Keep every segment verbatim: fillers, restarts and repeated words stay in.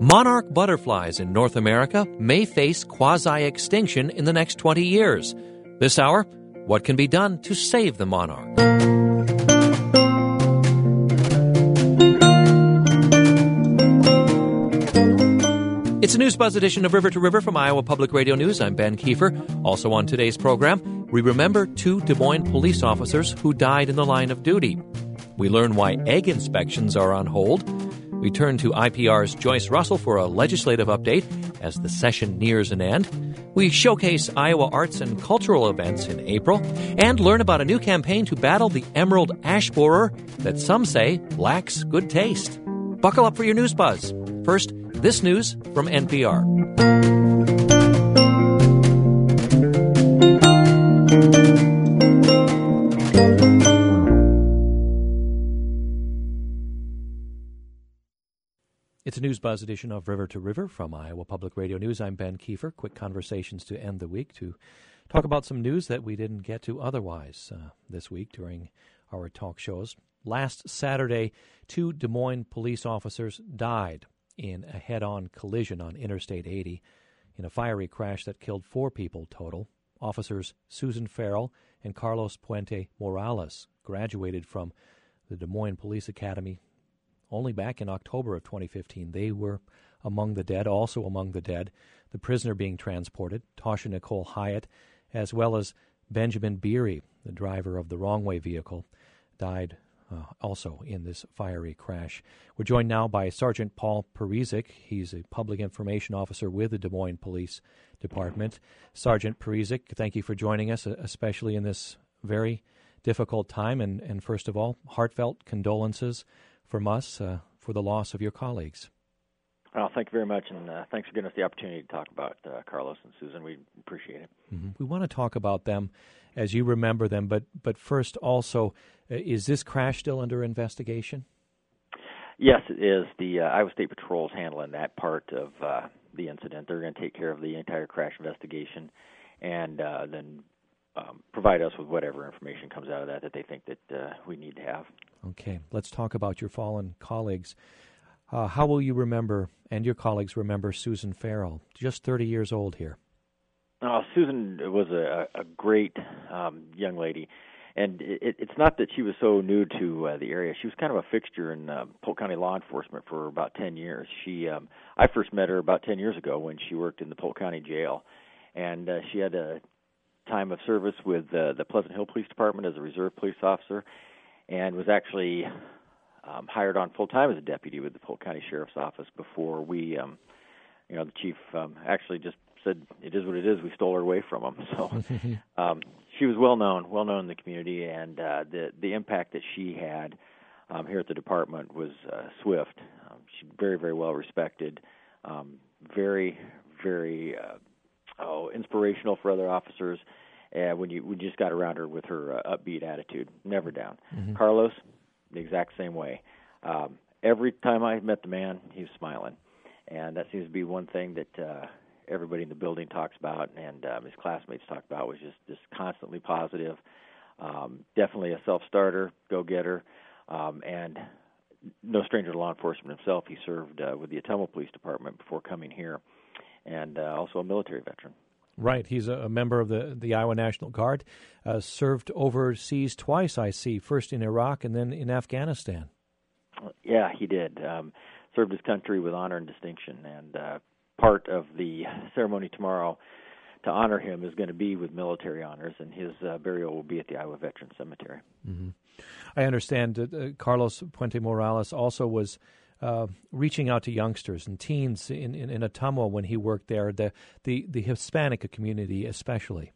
Monarch butterflies in North America may face quasi-extinction in the next twenty years. This hour, what can be done to save the monarch? It's a News Buzz edition of River to River from Iowa Public Radio News. I'm Ben Kiefer. Also on today's program, we remember two Des Moines police officers who died in the line of duty. We learn why egg inspections are on hold. We turn to I P R's Joyce Russell for a legislative update as the session nears an end. We showcase Iowa arts and cultural events in April and learn about a new campaign to battle the emerald ash borer that some say lacks good taste. Buckle up for your News Buzz. First, this news from N P R. It's a News Buzz edition of River to River from Iowa Public Radio News. I'm Ben Kiefer. Quick conversations to end the week to talk about some news that we didn't get to otherwise uh, this week during our talk shows. Last Saturday, two Des Moines police officers died in a head-on collision on Interstate eighty in a fiery crash that killed four people total. Officers Susan Farrell and Carlos Puente Morales graduated from the Des Moines Police Academy only back in October of twenty fifteen. They were among the dead, also among the dead, the prisoner being transported, Tasha Nicole Hyatt, as well as Benjamin Beery, the driver of the wrong-way vehicle, died uh, also in this fiery crash. We're joined now by Sergeant Paul Parizek. He's a public information officer with the Des Moines Police Department. Sergeant Parizek, thank you for joining us, especially in this very difficult time. And, and first of all, heartfelt condolences from us uh, for the loss of your colleagues. Well, thank you very much, and uh, thanks for giving us the opportunity to talk about uh, Carlos and Susan. We appreciate it. Mm-hmm. We want to talk about them as you remember them, but but first also, uh, is this crash still under investigation? Yes, it is. The uh, Iowa State Patrol is handling that part of uh, the incident. They're going to take care of the entire crash investigation and uh, then um, provide us with whatever information comes out of that that they think that uh, we need to have. Okay, let's talk about your fallen colleagues. Uh, how will you remember, and your colleagues remember, Susan Farrell, just thirty years old here? Oh, Susan was a, a great um, young lady, and it, it's not that she was so new to uh, the area. She was kind of a fixture in uh, Polk County law enforcement for about ten years. She, um, I first met her about ten years ago when she worked in the Polk County Jail, and uh, she had a time of service with uh, the Pleasant Hill Police Department as a reserve police officer, and was actually um, hired on full-time as a deputy with the Polk County Sheriff's Office before we, um, you know, the chief um, actually just said, it is what it is, we stole her away from him. So um, she was well-known, well-known in the community, and uh, the, the impact that she had um, here at the department was uh, swift. Um, she's very, very well-respected, um, very, very uh, oh, inspirational for other officers. Uh, when you we just got around her with her uh, upbeat attitude, never down. Mm-hmm. Carlos, the exact same way. Um, every time I met the man, he was smiling, and that seems to be one thing that uh, everybody in the building talks about, and um, his classmates talk about, was just just constantly positive. Um, definitely a self-starter, go-getter, um, and no stranger to law enforcement himself. He served uh, with the Ottumwa Police Department before coming here, and uh, also a military veteran. Right. He's a member of the, the Iowa National Guard, uh, served overseas twice, I see, first in Iraq and then in Afghanistan. Yeah, he did. Um, served his country with honor and distinction, and uh, part of the ceremony tomorrow to honor him is going to be with military honors, and his uh, burial will be at the Iowa Veterans Cemetery. Mm-hmm. I understand that uh, Carlos Puente Morales also was Uh, reaching out to youngsters and teens in, in, in Ottumwa when he worked there, the, the, the Hispanic community especially.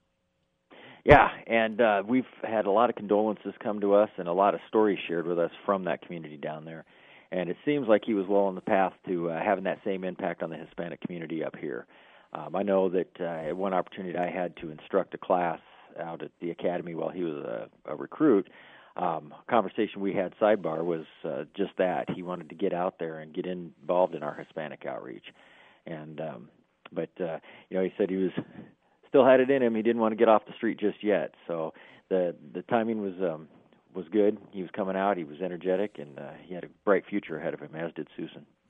Yeah, and uh, we've had a lot of condolences come to us and a lot of stories shared with us from that community down there. And it seems like he was well on the path to uh, having that same impact on the Hispanic community up here. Um, I know that uh, at one opportunity I had to instruct a class out at the academy while he was a, a recruit. Um, conversation we had sidebar was uh, just that. He wanted to get out there and get involved in our Hispanic outreach. And um, but uh, you know, he said he was still had it in him. He didn't want to get off the street just yet. So the the timing was um, was good. He was coming out. He was energetic, and uh, he had a bright future ahead of him, as did Susan.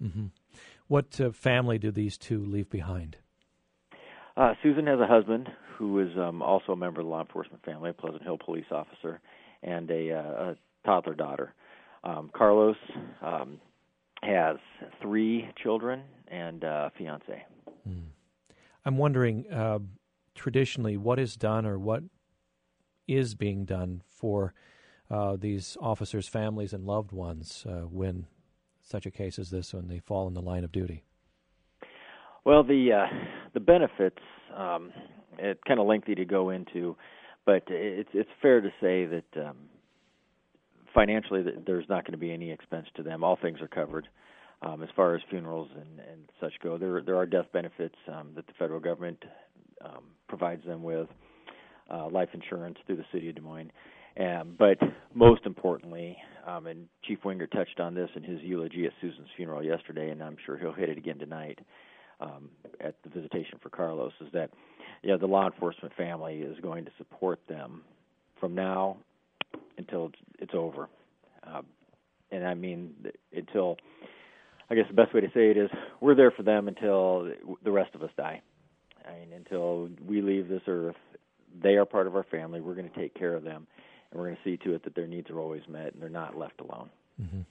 Mm-hmm. What uh, family do these two leave behind? Uh, Susan has a husband who is um, also a member of the law enforcement family, a Pleasant Hill police officer, and a, uh, a toddler daughter. Um, Carlos um, has three children and a fiance. Mm. I'm wondering, uh, traditionally, what is done or what is being done for uh, these officers' families and loved ones uh, when such a case as this, when they fall in the line of duty? Well, the uh, the benefits, um, it's kind of lengthy to go into, but it's it's fair to say that um, financially there's not going to be any expense to them. All things are covered. Um, as far as funerals and, and such go, there there are death benefits um, that the federal government um, provides them with, uh, life insurance through the city of Des Moines. Um, but most importantly, um, and Chief Winger touched on this in his eulogy at Susan's funeral yesterday, and I'm sure he'll hit it again tonight um, at the visitation for Carlos, is that yeah, the law enforcement family is going to support them from now until it's, it's over. Uh, and I mean until... I guess the best way to say it is we're there for them until the rest of us die. I mean, until we leave this earth, they are part of our family. We're going to take care of them, and we're going to see to it that their needs are always met and they're not left alone. Mm-hmm.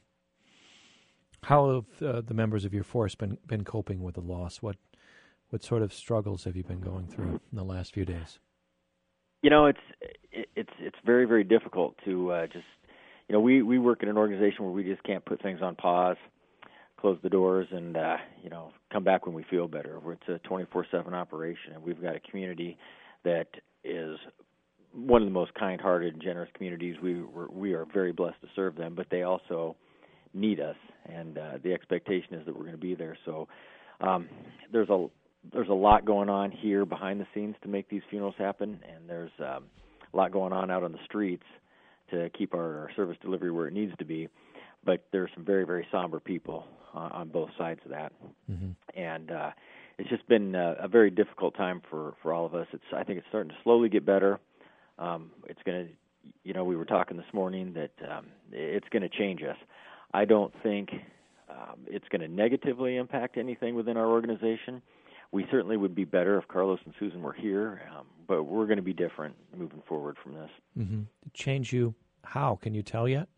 How have uh, the members of your force been been coping with the loss? What what sort of struggles have you been going through in the last few days? You know, it's it, it's it's very very difficult to uh, just you know we we work in an organization where we just can't put things on pause, close the doors, and uh, you know come back when we feel better. It's a twenty-four seven operation, and we've got a community that is one of the most kind-hearted and generous communities. We we're, we are very blessed to serve them, but they also need us, and uh, the expectation is that we're going to be there. So um, there's a there's a lot going on here behind the scenes to make these funerals happen, and there's um, a lot going on out on the streets to keep our, our service delivery where it needs to be. But there's some very, very somber people uh, on both sides of that. Mm-hmm. And uh, it's just been uh, a very difficult time for, for all of us. It's I think it's starting to slowly get better. Um, it's going to, you know, we were talking this morning that um, it's going to change us. I don't think um, it's going to negatively impact anything within our organization. We certainly would be better if Carlos and Susan were here, um, but we're going to be different moving forward from this. Mm-hmm. Change you how? Can you tell yet?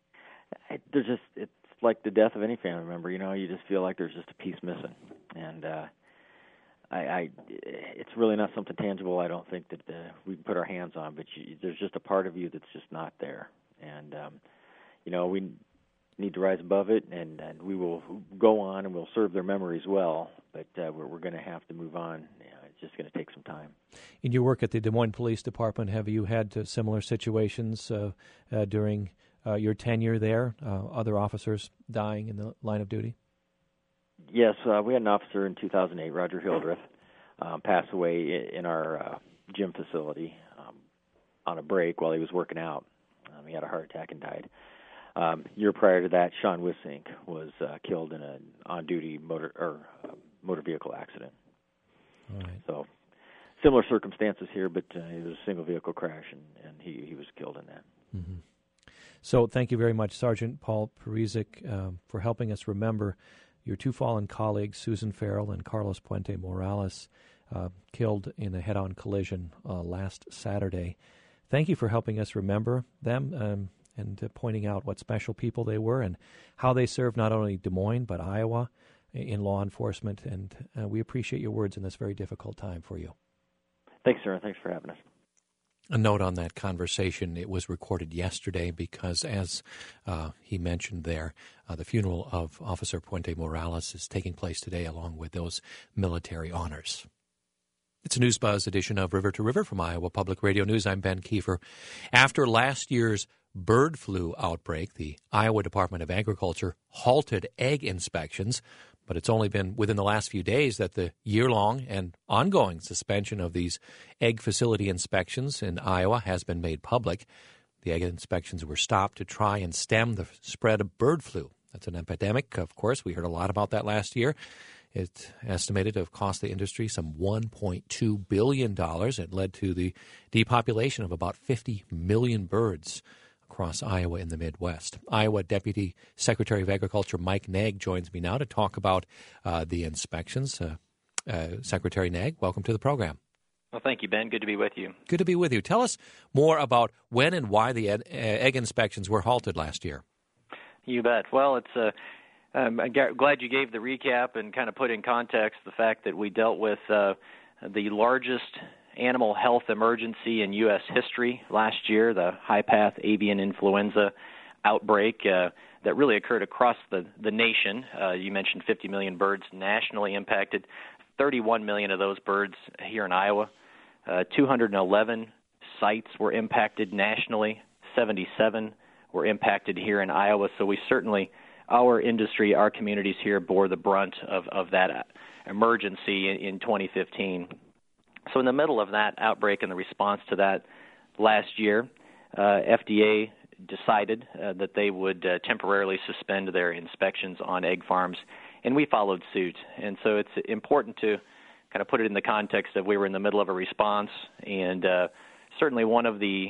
I, there's just it's like the death of any family member. You know, you just feel like there's just a piece missing, and uh, I, I it's really not something tangible. I don't think that uh, we can put our hands on, but you, there's just a part of you that's just not there, and um, you know we need to rise above it, and, and we will go on and we'll serve their memories well, but uh, we're, we're going to have to move on. You know, it's just going to take some time. In your work at the Des Moines Police Department, have you had uh, similar situations uh, uh, during uh, your tenure there, uh, other officers dying in the line of duty? Yes, uh, we had an officer in two thousand eight, Roger Hildreth, um, pass away in our uh, gym facility um, on a break while he was working out. Um, he had a heart attack and died. Um, year prior to that, Sean Wissink was uh, killed in an on-duty motor or uh, motor vehicle accident. All right. So similar circumstances here, but uh, it was a single vehicle crash, and, and he, he was killed in that. Mm-hmm. So thank you very much, Sergeant Paul Parizek, um, for helping us remember your two fallen colleagues, Susan Farrell and Carlos Puente Morales, uh, killed in a head-on collision uh, last Saturday. Thank you for helping us remember them. Um, and uh, pointing out what special people they were and how they served not only Des Moines but Iowa in law enforcement. And uh, we appreciate your words in this very difficult time for you. Thanks, sir. Thanks for having us. A note on that conversation, it was recorded yesterday because, as uh, he mentioned there, uh, the funeral of Officer Puente Morales is taking place today along with those military honors. It's a News Buzz edition of River to River from Iowa Public Radio News. I'm Ben Kiefer. After last year's bird flu outbreak, the Iowa Department of Agriculture halted egg inspections, but it's only been within the last few days that the year-long and ongoing suspension of these egg facility inspections in Iowa has been made public. The egg inspections were stopped to try and stem the spread of bird flu. That's an epidemic, of course. We heard a lot about that last year. It's estimated to have cost the industry some one point two billion dollars. It led to the depopulation of about fifty million birds across Iowa in the Midwest. Iowa Deputy Secretary of Agriculture Mike Naig joins me now to talk about uh, the inspections. Uh, uh, Secretary Naig, welcome to the program. Well, thank you, Ben. Good to be with you. Good to be with you. Tell us more about when and why the ed- egg inspections were halted last year. You bet. Well, it's uh, um, I'm glad you gave the recap and kind of put in context the fact that we dealt with uh, the largest animal health emergency in U S history last year, the high-path avian influenza outbreak uh, that really occurred across the, the nation. Uh, you mentioned fifty million birds nationally impacted, thirty-one million of those birds here in Iowa. Uh, two hundred eleven sites were impacted nationally, seventy-seven were impacted here in Iowa. So we certainly, our industry, our communities here bore the brunt of, of that emergency in, in twenty fifteen. So in the middle of that outbreak and the response to that last year, uh, F D A decided uh, that they would uh, temporarily suspend their inspections on egg farms, and we followed suit. And so it's important to kind of put it in the context of we were in the middle of a response, and uh, certainly one of the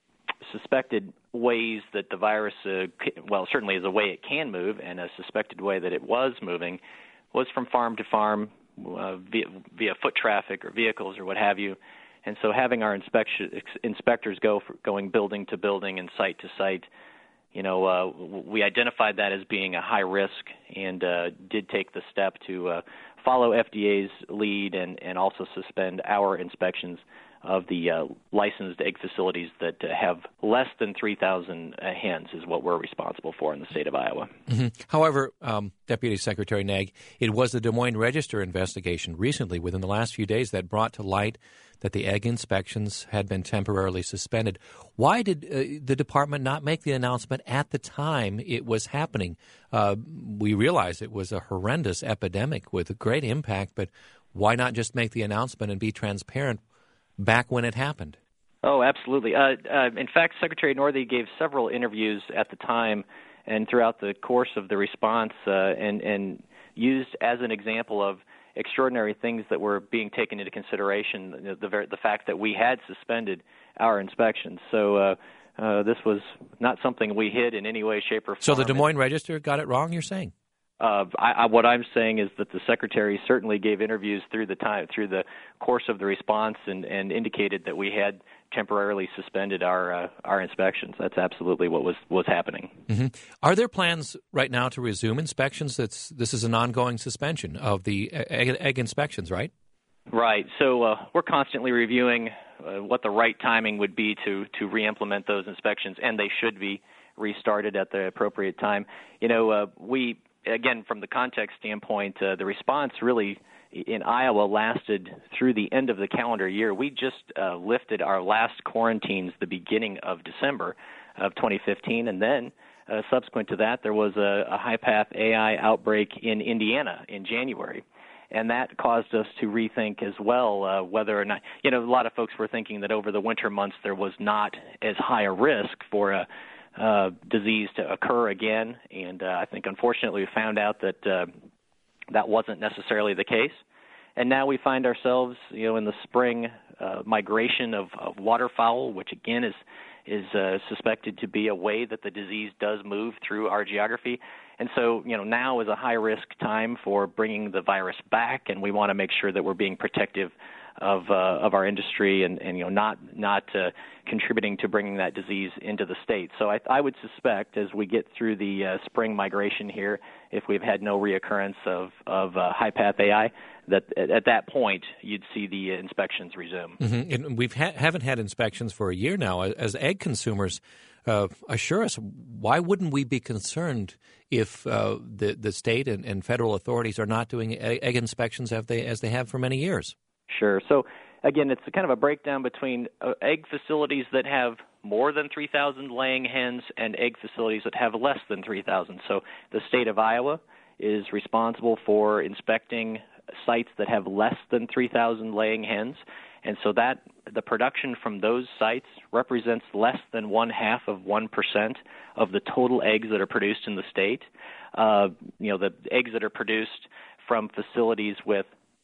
suspected ways that the virus, uh, well, certainly is a way it can move, and a suspected way that it was moving was from farm to farm, Uh, via, via foot traffic or vehicles or what have you. And so having our inspection, ex, inspectors go for going building to building and site to site, you know, uh, we identified that as being a high risk and uh, did take the step to uh, follow F D A's lead and, and also suspend our inspections of the uh, licensed egg facilities that uh, have less than three thousand uh, hens is what we're responsible for in the state of Iowa. Mm-hmm. However, um, Deputy Secretary Naig, it was the Des Moines Register investigation recently, within the last few days, that brought to light that the egg inspections had been temporarily suspended. Why did uh, the department not make the announcement at the time it was happening? Uh, we realize it was a horrendous epidemic with a great impact, but why not just make the announcement and be transparent back when it happened? Oh, absolutely. Uh, uh, in fact, Secretary Northey gave several interviews at the time and throughout the course of the response uh, and, and used as an example of extraordinary things that were being taken into consideration, the, the, the fact that we had suspended our inspections. So uh, uh, this was not something we hid in any way, shape, or form. So the Des Moines Register got it wrong, you're saying? Uh, I, I, what I'm saying is that the secretary certainly gave interviews through the time, through the course of the response, and, and indicated that we had temporarily suspended our uh, our inspections. That's absolutely what was was happening. Mm-hmm. Are there plans right now to resume inspections? That's this is an ongoing suspension of the egg, egg inspections, right? Right. So uh, we're constantly reviewing uh, what the right timing would be to to re-implement those inspections, and they should be restarted at the appropriate time. You know, uh, we. Again, from the context standpoint, uh, the response really in Iowa lasted through the end of the calendar year. We just uh, lifted our last quarantines the beginning of December of twenty fifteen, and then uh, subsequent to that, there was a, a high-path A I outbreak in Indiana in January. And that caused us to rethink as well uh, whether or not, you know, a lot of folks were thinking that over the winter months there was not as high a risk for a Uh, disease to occur again, and uh, I think unfortunately we found out that uh, that wasn't necessarily the case. And now we find ourselves, you know, in the spring uh, migration of, of waterfowl, which again is is uh, suspected to be a way that the disease does move through our geography. And so, you know, now is a high-risk time for bringing the virus back, and we want to make sure that we're being protective of uh, of our industry and, and you know not not uh, contributing to bringing that disease into the state. So I, I would suspect as we get through the uh, spring migration here, if we've had no reoccurrence of of uh, high-path A I, that at, at that point you'd see the inspections resume. Mm-hmm. And we've ha- haven't had inspections for a year now. As egg consumers, uh, assure us, why wouldn't we be concerned if uh, the the state and, and federal authorities are not doing egg inspections as they as they have for many years? Sure. So, again, it's a kind of a breakdown between uh, egg facilities that have more than three thousand laying hens and egg facilities that have less than three thousand. So the state of Iowa is responsible for inspecting sites that have less than three thousand laying hens. And so that the production from those sites represents less than one half of one percent of the total eggs that are produced in the state. Uh, you know, the eggs that are produced from facilities with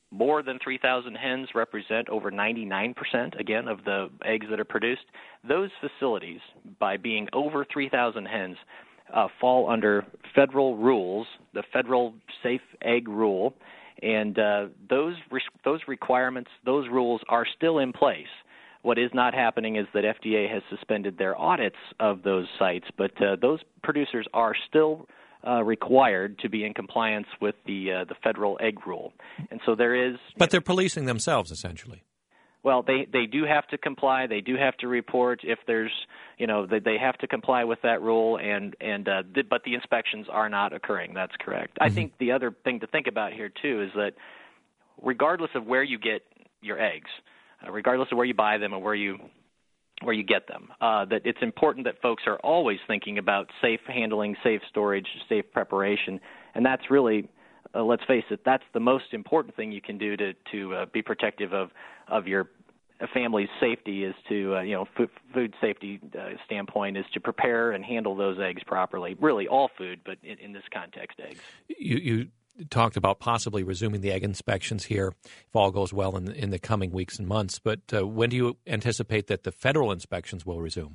more than three thousand hens represent over ninety-nine percent, again, of the eggs that are produced. Those facilities, by being over three thousand hens, uh, fall under federal rules, the federal safe egg rule, and uh, those re- those requirements, those rules are still in place. What is not happening is that F D A has suspended their audits of those sites, but uh, those producers are still Uh, required to be in compliance with the uh, the federal egg rule, and so there is. But they're policing themselves essentially. Well, they, they do have to comply. They do have to report if there's, you know, they, they have to comply with that rule, and and uh, th- but the inspections are not occurring. That's correct. Mm-hmm. I think the other thing to think about here too is that regardless of where you get your eggs, uh, regardless of where you buy them or where you where you get them, uh, that it's important that folks are always thinking about safe handling, safe storage, safe preparation, and that's really, uh, let's face it, that's the most important thing you can do to to uh, be protective of of your family's safety. Is to uh, you know food, food safety uh, standpoint is to prepare and handle those eggs properly. Really, all food, but in, in this context, eggs. You you. talked about possibly resuming the egg inspections here if all goes well in the, in the coming weeks and months. But uh, when do you anticipate that the federal inspections will resume?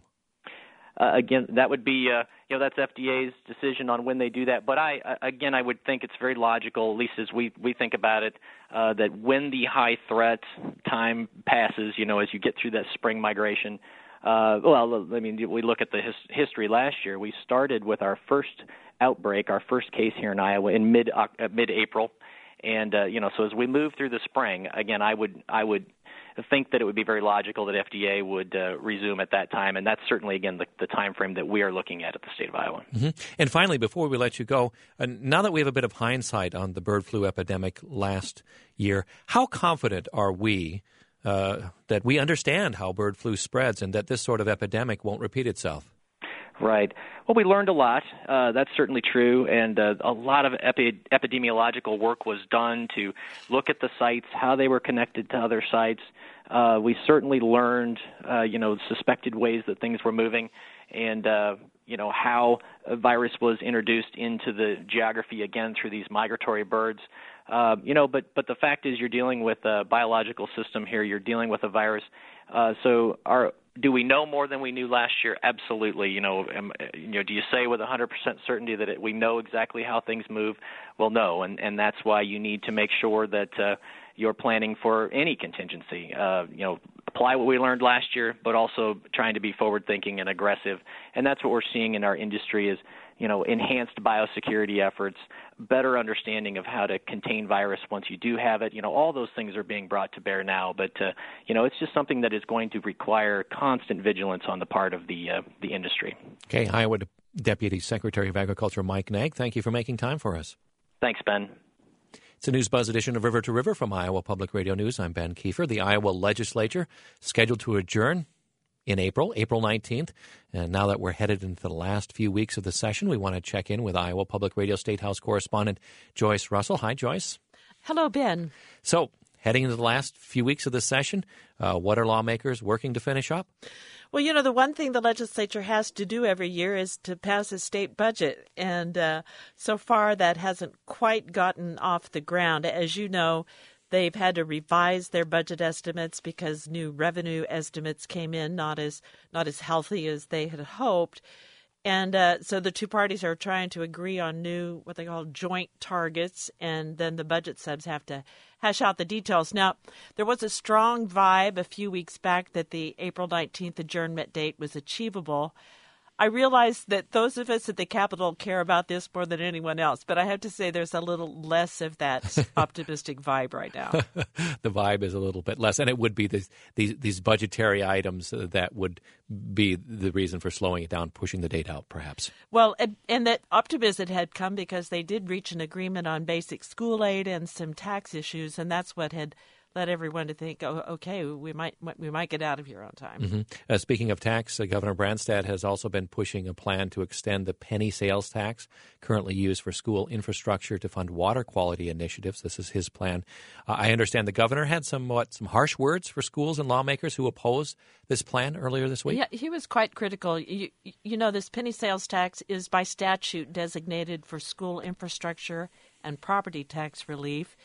Uh, again, that would be, uh, you know, that's F D A's decision on when they do that. But I, uh, again, I would think it's very logical, at least as we, we think about it, uh, that when the high threat time passes, you know, as you get through that spring migration, uh, well, I mean, we look at the his, history last year. We started with our first outbreak, our first case here in Iowa in mid uh, mid-April, and uh, you know, so as we move through the spring, again, I would I would think that it would be very logical that F D A would uh, resume at that time, and that's certainly again the, the time frame that we are looking at at the state of Iowa. Mm-hmm. And finally, before we let you go, uh, now that we have a bit of hindsight on the bird flu epidemic last year, how confident are we uh, that we understand how bird flu spreads and that this sort of epidemic won't repeat itself? Right. Well, we learned a lot. Uh, that's certainly true, and uh, a lot of epi- epidemiological work was done to look at the sites, how they were connected to other sites. Uh, we certainly learned, uh, you know, suspected ways that things were moving, and uh, you know how a virus was introduced into the geography again through these migratory birds. Uh, you know, but but the fact is, you're dealing with a biological system here. You're dealing with a virus. Uh, so our Do we know more than we knew last year? Absolutely. You know, um, you know, do you say with one hundred percent certainty that it, we know exactly how things move? Well, no, and, and that's why you need to make sure that uh, you're planning for any contingency. Uh, you know, apply what we learned last year, but also trying to be forward-thinking and aggressive. And that's what we're seeing in our industry is, you know, enhanced biosecurity efforts, better understanding of how to contain virus once you do have it. You know, all those things are being brought to bear now. But, uh, you know, it's just something that is going to require constant vigilance on the part of the uh, the industry. Okay, Iowa Deputy Secretary of Agriculture Mike Naig, thank you for making time for us. Thanks, Ben. It's a News Buzz edition of River to River from Iowa Public Radio News. I'm Ben Kiefer. The Iowa legislature scheduled to adjourn in April, April nineteenth. And now that we're headed into the last few weeks of the session, we want to check in with Iowa Public Radio State House correspondent Joyce Russell. Hi, Joyce. Hello, Ben. So, heading into the last few weeks of the session, uh, what are lawmakers working to finish up? Well, you know, the one thing the legislature has to do every year is to pass a state budget. And uh, so far, that hasn't quite gotten off the ground. As you know, they've had to revise their budget estimates because new revenue estimates came in not as not as healthy as they had hoped. And uh, so the two parties are trying to agree on new, what they call joint targets, and then the budget subs have to hash out the details. Now, there was a strong vibe a few weeks back that the April nineteenth adjournment date was achievable. I realize that those of us at the Capitol care about this more than anyone else, but I have to say there's a little less of that optimistic vibe right now. The vibe is a little bit less, and it would be this, these these budgetary items that would be the reason for slowing it down, pushing the date out, perhaps. Well, and, and that optimism had come because they did reach an agreement on basic school aid and some tax issues, and that's what had led everyone to think, oh, okay, we might we might get out of here on time. Mm-hmm. Uh, speaking of tax, uh, Governor Branstad has also been pushing a plan to extend the penny sales tax currently used for school infrastructure to fund water quality initiatives. This is his plan. Uh, I understand the governor had some what, some harsh words for schools and lawmakers who opposed this plan earlier this week. Yeah, he was quite critical. You, you know, this penny sales tax is by statute designated for school infrastructure and property tax relief.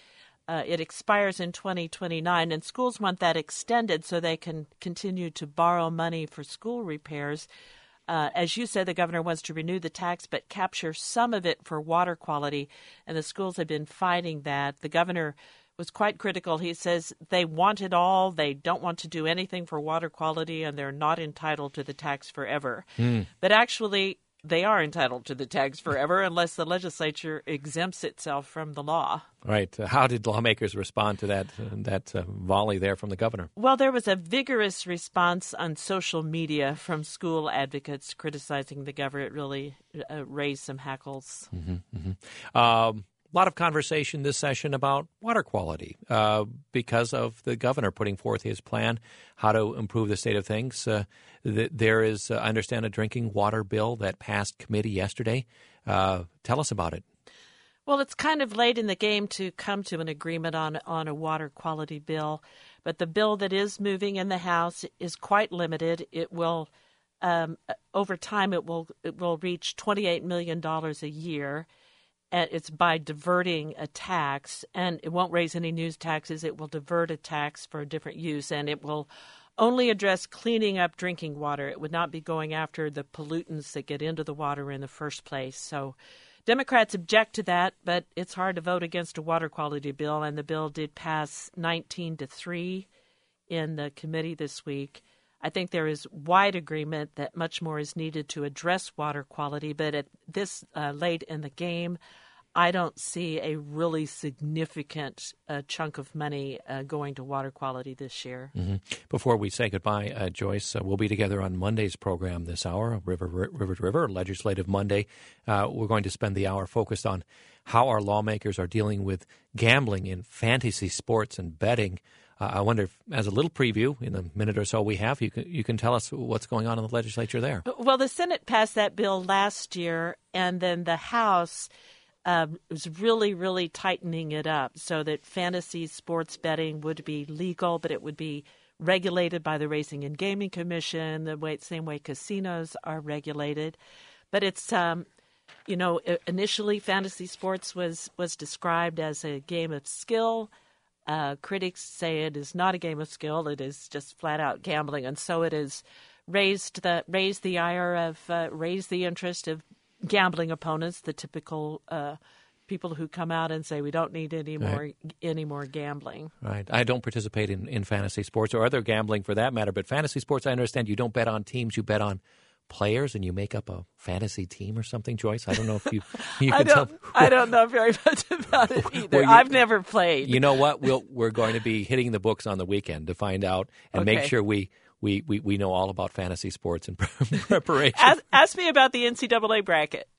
Uh, it expires in twenty twenty-nine, and schools want that extended so they can continue to borrow money for school repairs. Uh, as you said, the governor wants to renew the tax but capture some of it for water quality, and the schools have been fighting that. The governor was quite critical. He says they want it all. They don't want to do anything for water quality, and they're not entitled to the tax forever. Mm. But actually, they are entitled to the tax forever unless the legislature exempts itself from the law. Right. Uh, how did lawmakers respond to that uh, that uh, volley there from the governor? Well, there was a vigorous response on social media from school advocates criticizing the governor. It really uh, raised some hackles. Mm-hmm, mm-hmm. Um, a lot of conversation this session about water quality uh, because of the governor putting forth his plan, how to improve the state of things. Uh, th- there is, uh, I understand, a drinking water bill that passed committee yesterday. Uh, tell us about it. Well, it's kind of late in the game to come to an agreement on, on a water quality bill, but the bill that is moving in the House is quite limited. It will, um, over time, it will it will reach twenty-eight million dollars a year. And it's by diverting a tax, and it won't raise any new taxes. It will divert a tax for a different use, and it will only address cleaning up drinking water. It would not be going after the pollutants that get into the water in the first place. So Democrats object to that, but it's hard to vote against a water quality bill, and the bill did pass nineteen to three in the committee this week. I think there is wide agreement that much more is needed to address water quality, but at this uh, late in the game, I don't see a really significant uh, chunk of money uh, going to water quality this year. Mm-hmm. Before we say goodbye, uh, Joyce, uh, we'll be together on Monday's program this hour, River River to River, Legislative Monday. Uh, we're going to spend the hour focused on how our lawmakers are dealing with gambling in fantasy sports and betting. Uh, I wonder if, as a little preview, in the minute or so we have, you can you can tell us what's going on in the legislature there. Well, the Senate passed that bill last year, and then the House uh, was really, really tightening it up so that fantasy sports betting would be legal, but it would be regulated by the Racing and Gaming Commission, the way, same way casinos are regulated. But it's, um, you know, initially fantasy sports was, was described as a game of skill. Uh, critics say it is not a game of skill; it is just flat out gambling, and so it has raised the raised the ire of uh, raised the interest of gambling opponents, the typical uh, people who come out and say we don't need any more right. any more gambling. Right. I don't participate in, in fantasy sports or other gambling for that matter, but fantasy sports, I understand you don't bet on teams, you bet on players, and you make up a fantasy team or something, Joyce? I don't know if you, you can I don't, tell. I don't know very much about it either. Well, you, I've never played. You know what? We'll, we're going to be hitting the books on the weekend to find out and okay. make sure we, we, we, we know all about fantasy sports and preparation. Ask, ask me about the N C double A bracket.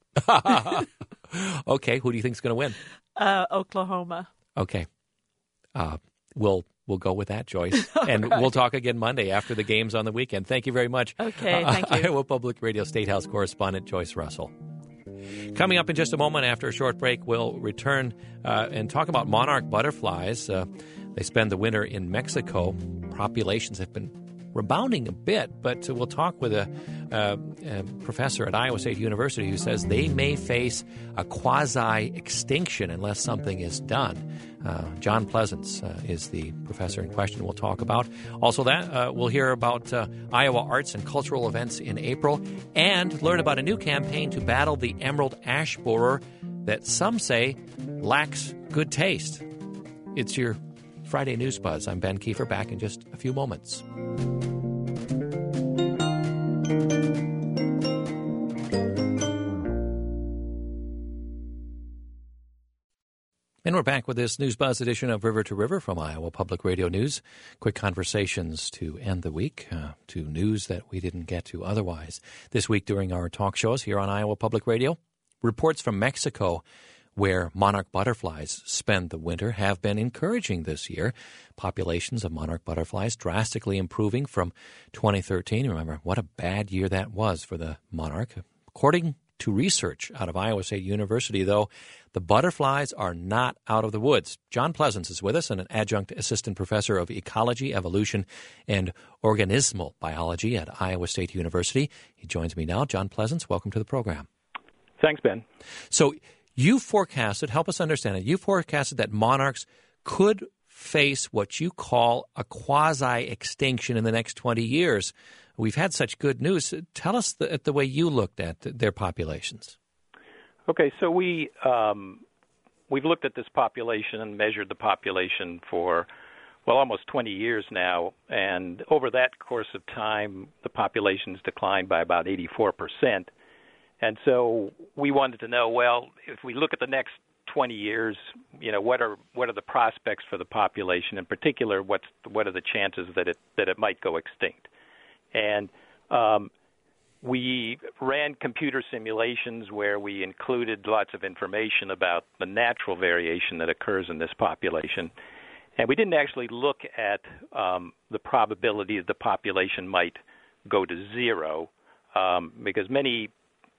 Okay. Who do you think is going to win? Uh, Oklahoma. Okay. Uh, we'll We'll go with that, Joyce. And right. we'll talk again Monday after the games on the weekend. Thank you very much. Okay, thank you. Uh, Iowa Public Radio State House correspondent Joyce Russell. Coming up in just a moment after a short break, we'll return uh, and talk about monarch butterflies. Uh, they spend the winter in Mexico. Populations have been rebounding a bit, but we'll talk with a, uh, a professor at Iowa State University who says they may face a quasi-extinction unless something is done. Uh, John Pleasance uh, is the professor in question we'll talk about. Also that, uh, we'll hear about uh, Iowa arts and cultural events in April and learn about a new campaign to battle the emerald ash borer that some say lacks good taste. It's your Friday News Buzz. I'm Ben Kiefer, back in just a few moments. And we're back with this News Buzz edition of River to River from Iowa Public Radio News. Quick conversations to end the week, uh, to news that we didn't get to otherwise. This week during our talk shows here on Iowa Public Radio, reports from Mexico where monarch butterflies spend the winter have been encouraging this year. Populations of monarch butterflies drastically improving from twenty thirteen. Remember, what a bad year that was for the monarch. According to research out of Iowa State University, though, the butterflies are not out of the woods. John Pleasance is with us, and an adjunct assistant professor of ecology, evolution, and organismal biology at Iowa State University. He joins me now. John Pleasance, welcome to the program. Thanks, Ben. So you forecasted, help us understand it, you forecasted that monarchs could face what you call a quasi-extinction in the next twenty years. We've had such good news. Tell us the, the way you looked at their populations. Okay, so we, um, we've looked at this population and measured the population for, well, almost twenty years now, and over that course of time, the population's declined by about eighty-four percent. And so we wanted to know, well, if we look at the next twenty years, you know, what are what are the prospects for the population? In particular, what's what are the chances that it that it might go extinct? And um, we ran computer simulations where we included lots of information about the natural variation that occurs in this population. And we didn't actually look at um, the probability that the population might go to zero, um, because many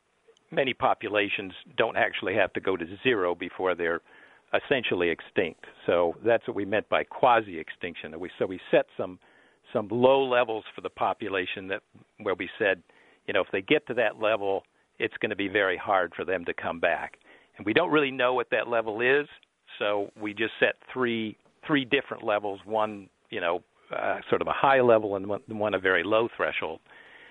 many populations don't actually have to go to zero before they're essentially extinct. So that's what we meant by quasi-extinction. We, so we set some some low levels for the population that where we said, you know, if they get to that level, it's going to be very hard for them to come back. And we don't really know what that level is, so we just set three three different levels, one, you know, uh, sort of a high level and one, one a very low threshold.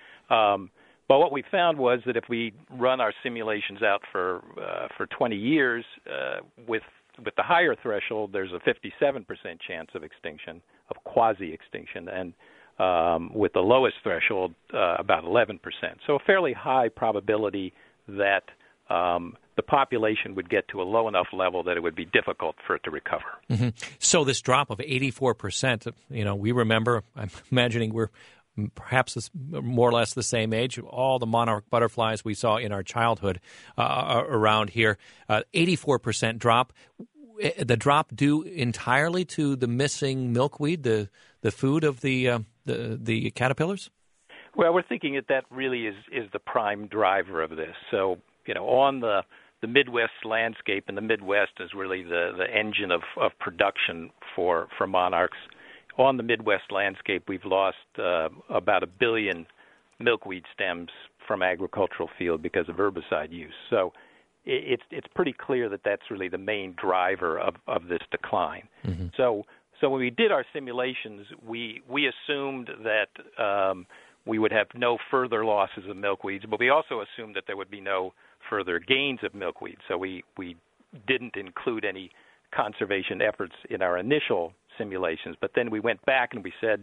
Um, but what we found was that if we run our simulations out for uh, for twenty years, uh, with with the higher threshold, there's a fifty-seven percent chance of extinction, of quasi-extinction, and um, with the lowest threshold, uh, about eleven percent. So a fairly high probability that um, the population would get to a low enough level that it would be difficult for it to recover. Mm-hmm. So this drop of eighty-four percent, you know, we remember, I'm imagining we're perhaps this, more or less the same age, all the monarch butterflies we saw in our childhood uh, around here, uh, eighty-four percent drop. The drop due entirely to the missing milkweed, the the food of the uh, the the caterpillars? Well, we're thinking that that really is, is the prime driver of this. So, you know, on the the Midwest landscape, and the Midwest is really the, the engine of, of production for, for monarchs. On the Midwest landscape, we've lost uh, about a billion milkweed stems from agricultural field because of herbicide use. So it's it's pretty clear that that's really the main driver of, of this decline. Mm-hmm. So so when we did our simulations, we we assumed that um, we would have no further losses of milkweeds, but we also assumed that there would be no further gains of milkweed. So we, we didn't include any conservation efforts in our initial simulations. But then we went back and we said,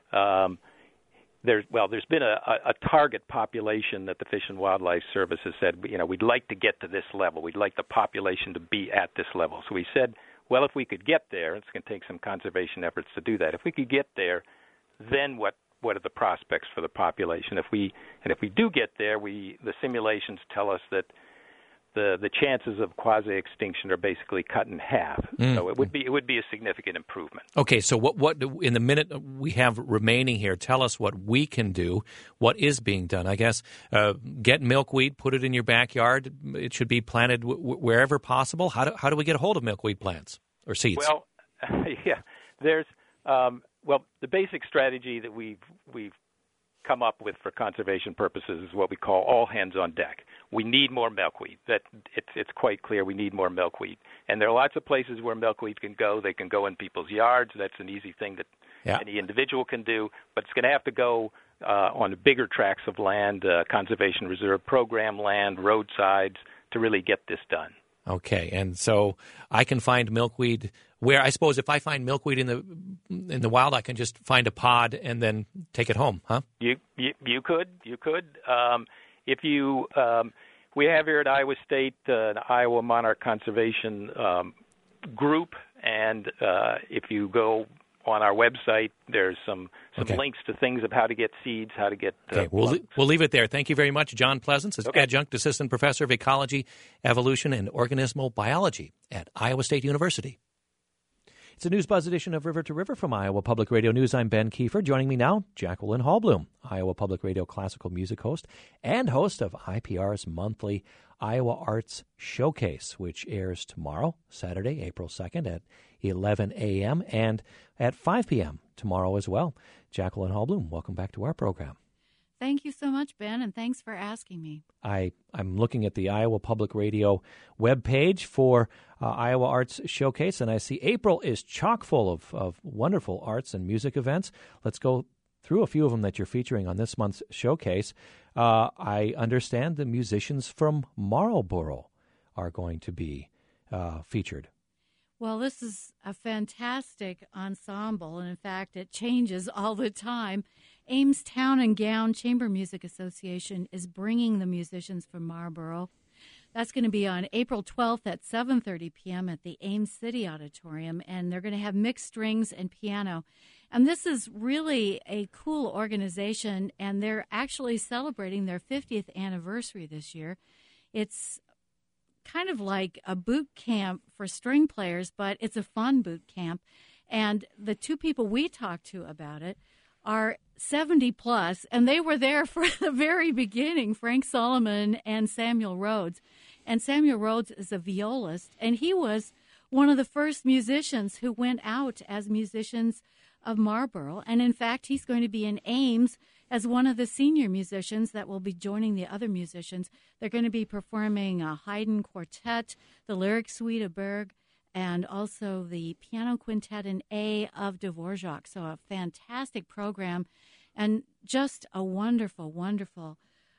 um, there's well, there's been a, a target population that the Fish and Wildlife Service has said, you know, we'd like to get to this level. We'd like the population to be at this level. So we said, well, if we could get there, it's going to take some conservation efforts to do that. If we could get there, then what what are the prospects for the population? If we and if we do get there, we the simulations tell us that the the chances of quasi-extinction are basically cut in half. Mm. So it would be it would be a significant improvement. Okay, so what what in the minute we have remaining here, tell us what we can do, what is being done. I guess uh, get milkweed, put it in your backyard. It should be planted w- wherever possible. How do how do we get a hold of milkweed plants or seeds? Well, yeah, there's. Um, Well, the basic strategy that we've we've come up with for conservation purposes is what we call all hands on deck. We need more milkweed. That it's it's quite clear we need more milkweed, and there are lots of places where milkweed can go. They can go in people's yards. That's an easy thing that yeah. any individual can do, but it's going to have to go uh, on bigger tracts of land, uh, conservation reserve program land, roadsides, to really get this done. Okay, and so I can find milkweed where I suppose if I find milkweed in the in the wild, I can just find a pod and then take it home, huh? You you, you could you could um, if you um, we have here at Iowa State uh, an Iowa Monarch Conservation um, group, and uh, if you go on our website, there's some, some okay. links to things of how to get seeds, how to get uh, okay, we'll, le- we'll leave it there. Thank you very much. John Pleasance is okay. Adjunct Assistant Professor of Ecology, Evolution, and Organismal Biology at Iowa State University. It's a News Buzz edition of River to River from Iowa Public Radio News. I'm Ben Kiefer. Joining me now, Jacqueline Hallblum, Iowa Public Radio classical music host and host of I P R's monthly Iowa Arts Showcase, which airs tomorrow, Saturday, April second at eleven a.m. and at five p.m. tomorrow as well. Jacqueline Hallblum, welcome back to our program. Thank you so much, Ben, and thanks for asking me. I, I'm looking at the Iowa Public Radio webpage for uh, Iowa Arts Showcase, and I see April is chock full of, of wonderful arts and music events. Let's go through a few of them that you're featuring on this month's showcase. Uh, I understand the musicians from Marlboro are going to be uh, featured. Well, this is a fantastic ensemble, and in fact, it changes all the time. Ames Town and Gown Chamber Music Association is bringing the musicians from Marlboro. That's going to be on April twelfth at seven thirty p.m. at the Ames City Auditorium, and they're going to have mixed strings and piano. And this is really a cool organization, and they're actually celebrating their fiftieth anniversary this year. It's kind of like a boot camp for string players, but it's a fun boot camp. And the two people we talked to about it are seventy plus, and they were there for the very beginning, Frank Solomon and Samuel Rhodes. And Samuel Rhodes is a violist, and he was one of the first musicians who went out as musicians of Marlboro. And in fact, he's going to be in Ames as one of the senior musicians that will be joining the other musicians. They're going to be performing a Haydn Quartet, the Lyric Suite of Berg, and also the Piano Quintet in A of Dvorak. So a fantastic program and just a wonderful, wonderful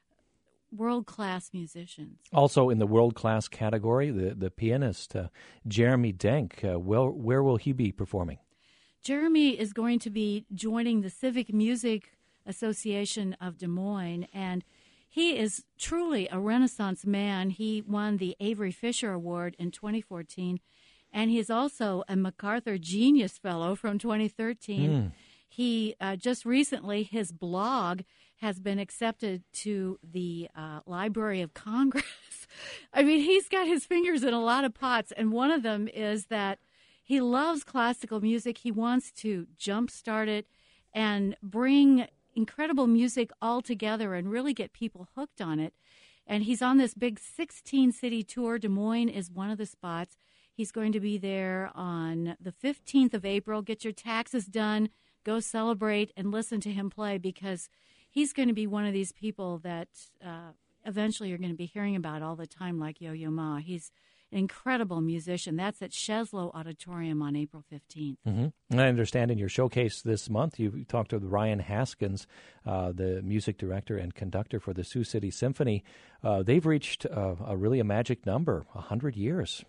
world-class musicians. Also in the world-class category, the, the pianist uh, Jeremy Denk. Uh, well, where will he be performing? Jeremy is going to be joining the Civic Music Association of Des Moines, and he is truly a Renaissance man. He won the Avery Fisher Award in twenty fourteen, and he is also a MacArthur Genius Fellow from twenty thirteen. Mm. He uh, just recently, his blog has been accepted to the uh, Library of Congress. I mean, he's got his fingers in a lot of pots, and one of them is that he loves classical music. He wants to jumpstart it and bring incredible music all together and really get people hooked on it. And he's on this big sixteen-city tour. Des Moines is one of the spots. He's going to be there on the fifteenth of April. Get your taxes done. Go celebrate and listen to him play, because he's going to be one of these people that uh, eventually you're going to be hearing about all the time, like Yo-Yo Ma. He's an incredible musician. That's at Sheslow Auditorium on April fifteenth. Mm-hmm. And I understand in your showcase this month, you talked to Ryan Haskins, uh, the music director and conductor for the Sioux City Symphony. Uh, they've reached uh, a really a magic number, one hundred years.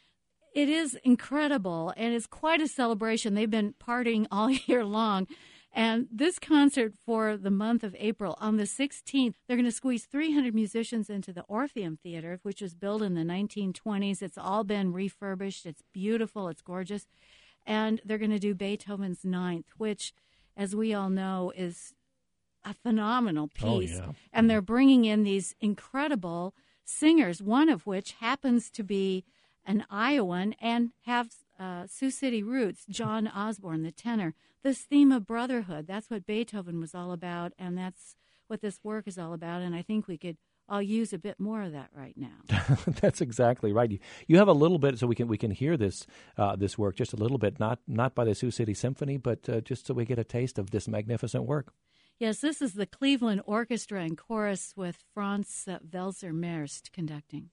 It is incredible, and it's quite a celebration. They've been partying all year long. And this concert for the month of April, on the sixteenth, they're going to squeeze three hundred musicians into the Orpheum Theater, which was built in the nineteen twenties. It's all been refurbished. It's beautiful. It's gorgeous. And they're going to do Beethoven's Ninth, which, as we all know, is a phenomenal piece. Oh, yeah. And they're bringing in these incredible singers, one of which happens to be an Iowan and have uh, Sioux City roots, John Osborne, the tenor. This theme of brotherhood, that's what Beethoven was all about, and that's what this work is all about, and I think we could all use a bit more of that right now. That's exactly right. You, you have a little bit, so we can we can hear this uh, this work just a little bit, not not by the Sioux City Symphony, but uh, just so we get a taste of this magnificent work. Yes, this is the Cleveland Orchestra and Chorus with Franz uh, Welser-Merst conducting.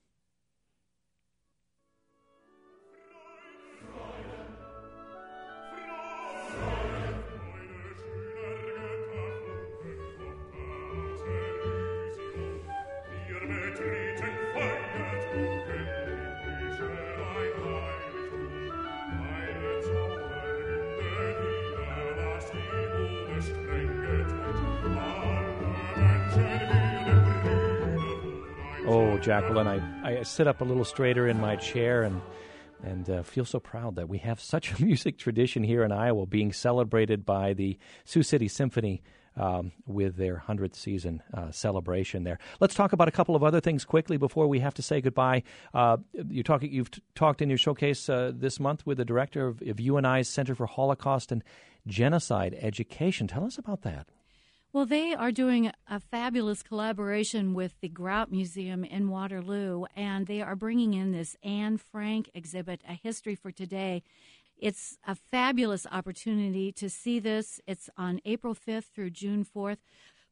Oh, Jacqueline, I, I sit up a little straighter in my chair and and uh, feel so proud that we have such a music tradition here in Iowa being celebrated by the Sioux City Symphony um, with their hundredth season uh, celebration there. Let's talk about a couple of other things quickly before we have to say goodbye. Uh, you're talking, you've t- talked in your showcase uh, this month with the director of, of U N I's Center for Holocaust and Genocide Education. Tell us about that. Well, they are doing a fabulous collaboration with the Grout Museum in Waterloo, and they are bringing in this Anne Frank exhibit, A History for Today. It's a fabulous opportunity to see this. It's on April fifth through June fourth.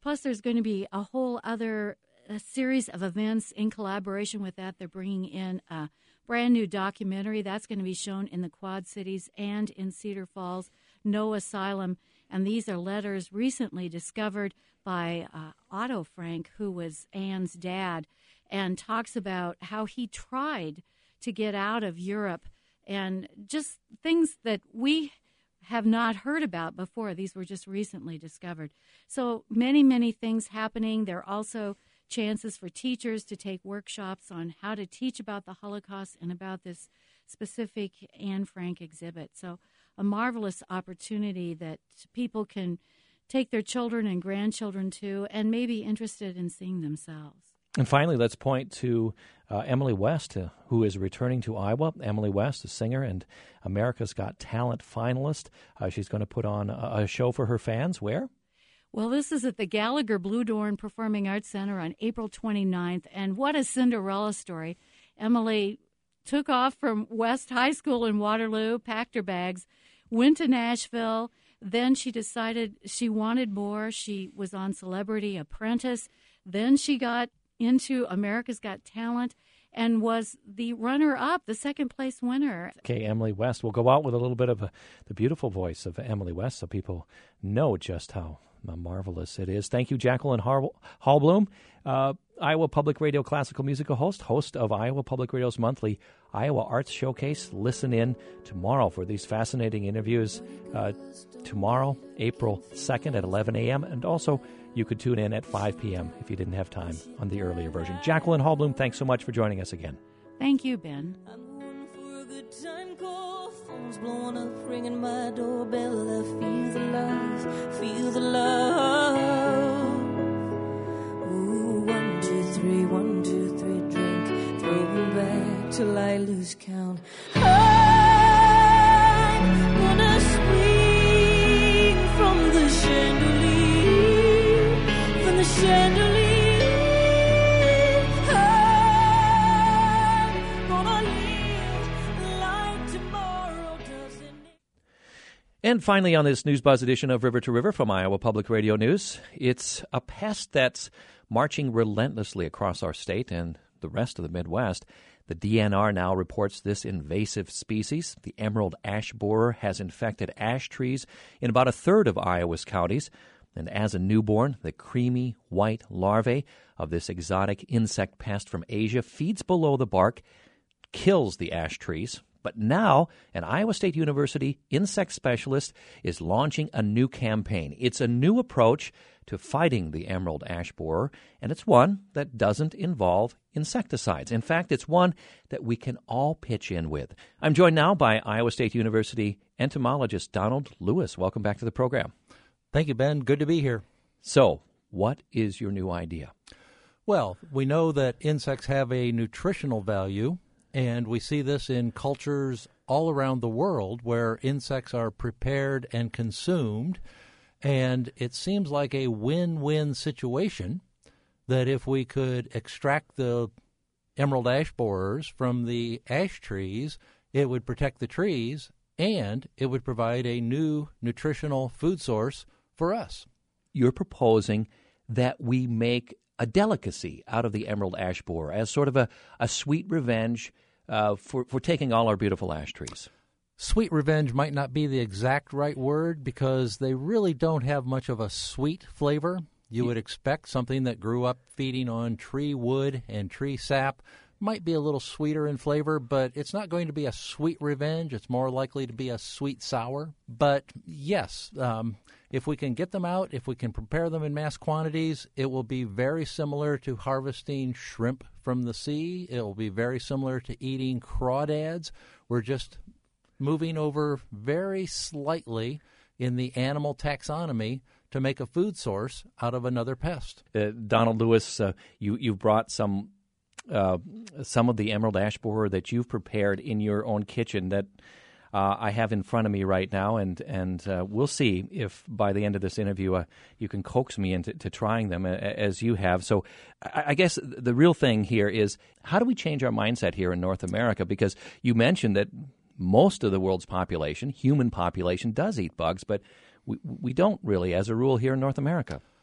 Plus, there's going to be a whole other a series of events in collaboration with that. They're bringing in a brand new documentary that's going to be shown in the Quad Cities and in Cedar Falls, No Asylum. And these are letters recently discovered by uh, Otto Frank, who was Anne's dad, and talks about how he tried to get out of Europe and just things that we have not heard about before. These were just recently discovered. So many, many things happening. There are also chances for teachers to take workshops on how to teach about the Holocaust and about this specific Anne Frank exhibit. So a marvelous opportunity that people can take their children and grandchildren to and may be interested in seeing themselves. And finally, let's point to uh, Emily West, uh, who is returning to Iowa. Emily West, a singer and America's Got Talent finalist. Uh, she's going to put on a, a show for her fans. Where? Well, this is at the Gallagher Blue Dorn Performing Arts Center on April twenty-ninth, and what a Cinderella story. Emily took off from West High School in Waterloo, packed her bags, went to Nashville. Then she decided she wanted more. She was on Celebrity Apprentice. Then she got into America's Got Talent and was the runner-up, the second-place winner. Okay, Emily West. We'll go out with a little bit of a, the beautiful voice of Emily West so people know just how marvelous it is. Thank you, Jacqueline Hallblum, uh, Iowa Public Radio classical musical host, host of Iowa Public Radio's monthly Iowa Arts Showcase. Listen in tomorrow for these fascinating interviews. Uh, tomorrow, April second at eleven a.m. And also, you could tune in at five p.m. if you didn't have time on the earlier version. Jacqueline Hallblum, thanks so much for joining us again. Thank you, Ben. Phone's blowing up, ringing my doorbell. I feel the love, feel the love. Ooh, one, two, three, one, two, three, drink, throw me back till I lose count. I'm gonna swing from the chandelier, from the chandelier. And finally, on this News Buzz edition of River to River from Iowa Public Radio News, it's a pest that's marching relentlessly across our state and the rest of the Midwest. The D N R now reports this invasive species. The emerald ash borer has infected ash trees in about a third of Iowa's counties. And as a newborn, the creamy white larvae of this exotic insect pest from Asia feeds below the bark, kills the ash trees. But now, an Iowa State University insect specialist is launching a new campaign. It's a new approach to fighting the emerald ash borer, and it's one that doesn't involve insecticides. In fact, it's one that we can all pitch in with. I'm joined now by Iowa State University entomologist Donald Lewis. Welcome back to the program. Thank you, Ben. Good to be here. So, what is your new idea? Well, we know that insects have a nutritional value. And we see this in cultures all around the world where insects are prepared and consumed. And it seems like a win-win situation that if we could extract the emerald ash borers from the ash trees, it would protect the trees and it would provide a new nutritional food source for us. You're proposing that we make a delicacy out of the emerald ash borer as sort of a, a sweet revenge Uh, for, for taking all our beautiful ash trees. Sweet revenge might not be the exact right word because they really don't have much of a sweet flavor. You would expect something that grew up feeding on tree wood and tree sap might be a little sweeter in flavor, but it's not going to be a sweet revenge. It's more likely to be a sweet sour. But yes, um, if we can get them out, if we can prepare them in mass quantities, it will be very similar to harvesting shrimp from the sea. It will be very similar to eating crawdads. We're just moving over very slightly in the animal taxonomy to make a food source out of another pest. Uh, Donald Lewis, uh, you, you've brought some uh, some of the emerald ash borer that you've prepared in your own kitchen that uh, I have in front of me right now, and, and uh, we'll see if by the end of this interview uh, you can coax me into to trying them uh, as you have. So I, I guess the real thing here is, how do we change our mindset here in North America? Because you mentioned that most of the world's population, human population, does eat bugs, but we, we don't really, as a rule, here in North America.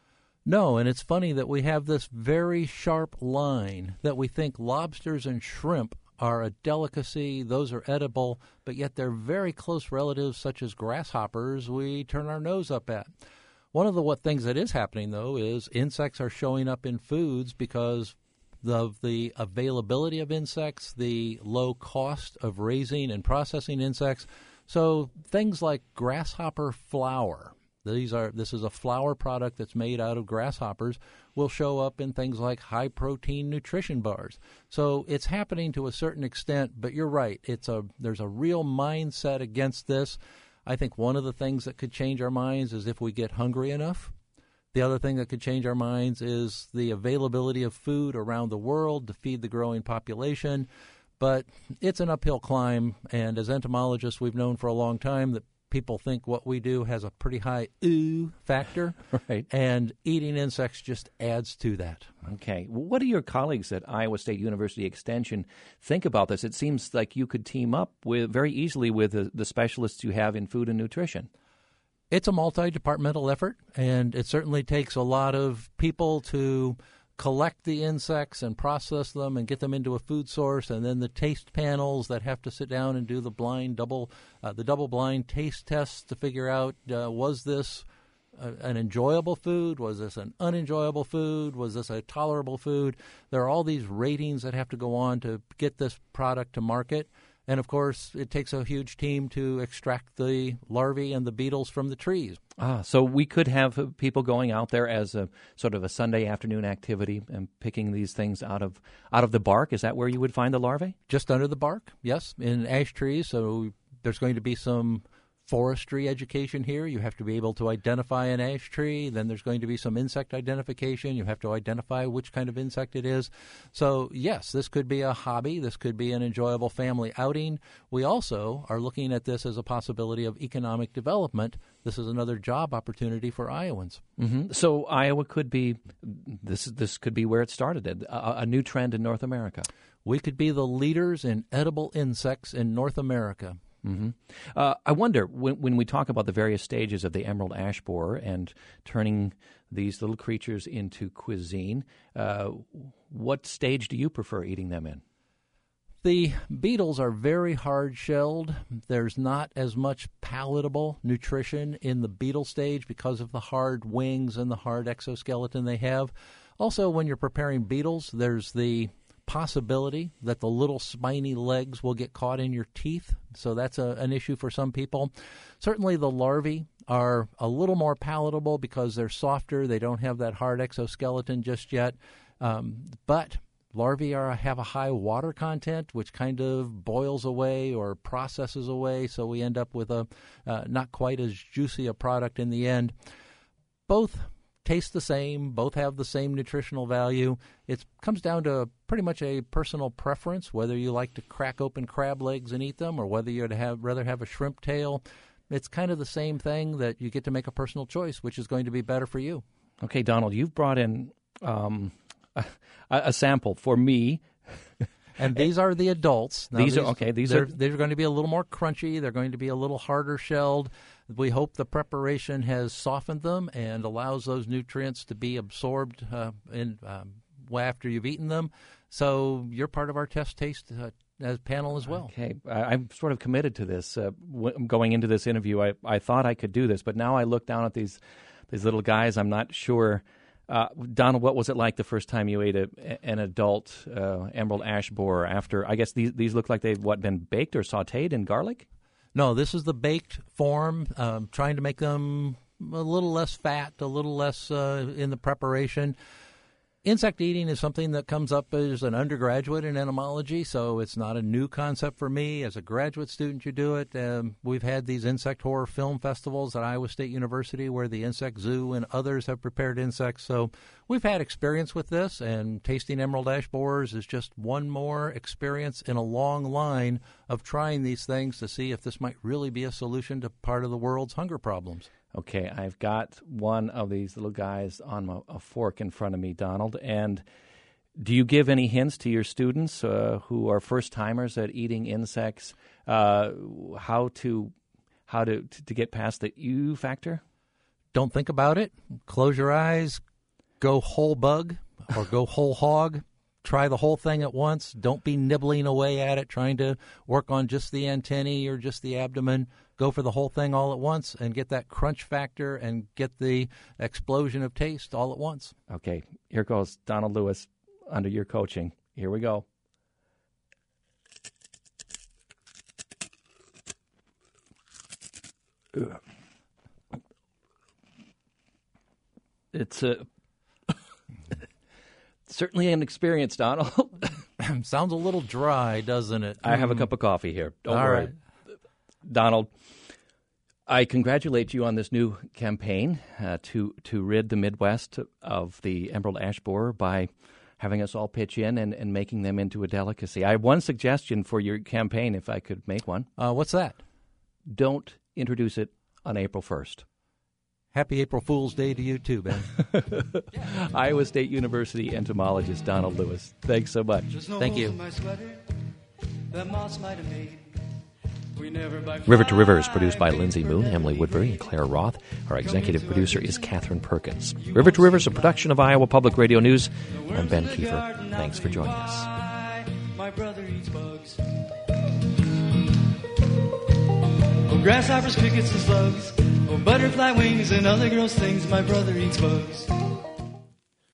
No, and it's funny that we have this very sharp line that we think lobsters and shrimp are a delicacy, those are edible, but yet they're very close relatives such as grasshoppers we turn our nose up at. One of the what things that is happening, though, is insects are showing up in foods because of the availability of insects, the low cost of raising and processing insects. So things like grasshopper flour, These are this is a flour product that's made out of grasshoppers, will show up in things like high protein nutrition bars. So it's happening to a certain extent, but you're right. It's a there's a real mindset against this. I think one of the things that could change our minds is if we get hungry enough. The other thing that could change our minds is the availability of food around the world to feed the growing population. But it's an uphill climb, and as entomologists, we've known for a long time that people think what we do has a pretty high ooh factor, right? And eating insects just adds to that. Okay. What do your colleagues at Iowa State University Extension think about this? It seems like you could team up with very easily with the, the specialists you have in food and nutrition. It's a multi-departmental effort, and it certainly takes a lot of people to collect the insects and process them and get them into a food source, and then the taste panels that have to sit down and do the blind double, uh, the double-blind taste tests to figure out uh, was this uh, an enjoyable food, was this an unenjoyable food, was this a tolerable food. There are all these ratings that have to go on to get this product to market. And, of course, it takes a huge team to extract the larvae and the beetles from the trees. Ah, so we could have people going out there as a sort of a Sunday afternoon activity and picking these things out of out of the bark. Is that where you would find the larvae? Just under the bark, yes, in ash trees. So there's going to be some forestry education here. You have to be able to identify an ash tree. Then there's going to be some insect identification. You have to identify which kind of insect it is. So, yes, this could be a hobby. This could be an enjoyable family outing. We also are looking at this as a possibility of economic development. This is another job opportunity for Iowans. Mm-hmm. So Iowa could be, this, this could be where it started, a, a new trend in North America. We could be the leaders in edible insects in North America. Mm-hmm. Uh, I wonder, when, when we talk about the various stages of the emerald ash borer and turning these little creatures into cuisine, uh, what stage do you prefer eating them in? The beetles are very hard-shelled. There's not as much palatable nutrition in the beetle stage because of the hard wings and the hard exoskeleton they have. Also, when you're preparing beetles, there's the possibility that the little spiny legs will get caught in your teeth, so that's a, an issue for some people. Certainly the larvae are a little more palatable because they're softer. They don't have that hard exoskeleton just yet, um, but larvae are have a high water content, which kind of boils away or processes away, so we end up with a uh, not quite as juicy a product in the end. Both taste the same, both have the same nutritional value. It comes down to pretty much a personal preference, whether you like to crack open crab legs and eat them or whether you'd have, rather have a shrimp tail. It's kind of the same thing that you get to make a personal choice, which is going to be better for you. Okay, Donald, you've brought in um, a, a sample for me. And these are the adults. Now these, these are okay. These they're, are they're going to be a little more crunchy. They're going to be a little harder shelled. We hope the preparation has softened them and allows those nutrients to be absorbed uh, in um, after you've eaten them. So you're part of our test taste uh, as panel as well. Okay, I, I'm sort of committed to this. Uh, w- going into this interview, I, I thought I could do this, but now I look down at these these little guys. I'm not sure. Uh, Donald, what was it like the first time you ate a, an adult uh, emerald ash borer? After, I guess these these look like they've what been baked or sautéed in garlic? No, this is the baked form. Um, trying to make them a little less fat, a little less uh, in the preparation. Insect eating is something that comes up as an undergraduate in entomology, so it's not a new concept for me. As a graduate student, you do it. Um, we've had these insect horror film festivals at Iowa State University where the Insect Zoo and others have prepared insects. So we've had experience with this, and tasting emerald ash borers is just one more experience in a long line of trying these things to see if this might really be a solution to part of the world's hunger problems. Okay, I've got one of these little guys on a, a fork in front of me, Donald. And do you give any hints to your students uh, who are first-timers at eating insects uh, how to how to, to get past the ew factor? Don't think about it. Close your eyes. go whole bug or go whole hog. Try the whole thing at once. Don't be nibbling away at it, trying to work on just the antennae or just the abdomen. Go for the whole thing all at once and get that crunch factor and get the explosion of taste all at once. Okay, here goes Donald Lewis under your coaching. Here we go. It's a... Certainly an experience, Donald. Sounds a little dry, doesn't it? I have a Mm. cup of coffee here. Don't All worry. right. Donald, I congratulate you on this new campaign uh, to, to rid the Midwest of the emerald ash borer by having us all pitch in and, and making them into a delicacy. I have one suggestion for your campaign, if I could make one. Uh, what's that? Don't introduce it on April first. Happy April Fool's Day to you too, Ben. Iowa State University entomologist Donald Lewis. Thanks so much. Thank you. River to River is produced by Lindsay Moon, Emily Woodbury, and Claire Roth. Our executive producer is Catherine Perkins. River to River is a production of Iowa Public Radio News. I'm Ben Kiefer. Thanks for joining us. My brother eats bugs. Oh, grasshoppers, crickets, and slugs. Oh, butterfly wings and other gross things. My brother eats bugs.